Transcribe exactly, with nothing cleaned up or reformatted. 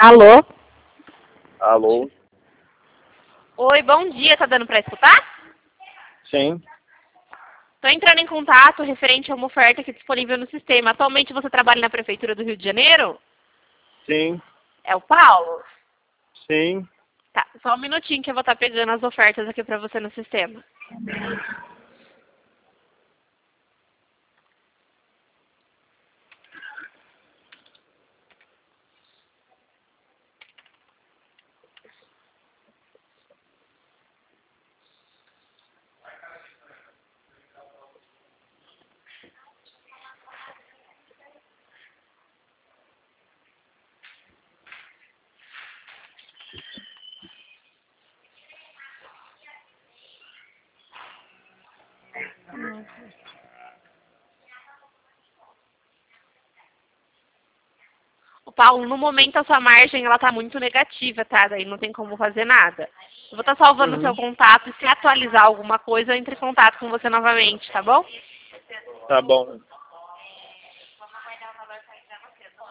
Alô? Alô? Oi, bom dia, tá dando para escutar? Sim. Estou entrando em contato referente a uma oferta aqui disponível no sistema. Atualmente você trabalha na Prefeitura do Rio de Janeiro? Sim. É o Paulo? Sim. Tá, só um minutinho que eu vou estar pegando as ofertas aqui para você no sistema. O Paulo, no momento a sua margem ela tá muito negativa, tá? Daí não tem como fazer nada. Eu vou estar salvando o seu Uhum. contato e se atualizar alguma coisa, eu entre em contato com você novamente, tá bom? Tá bom.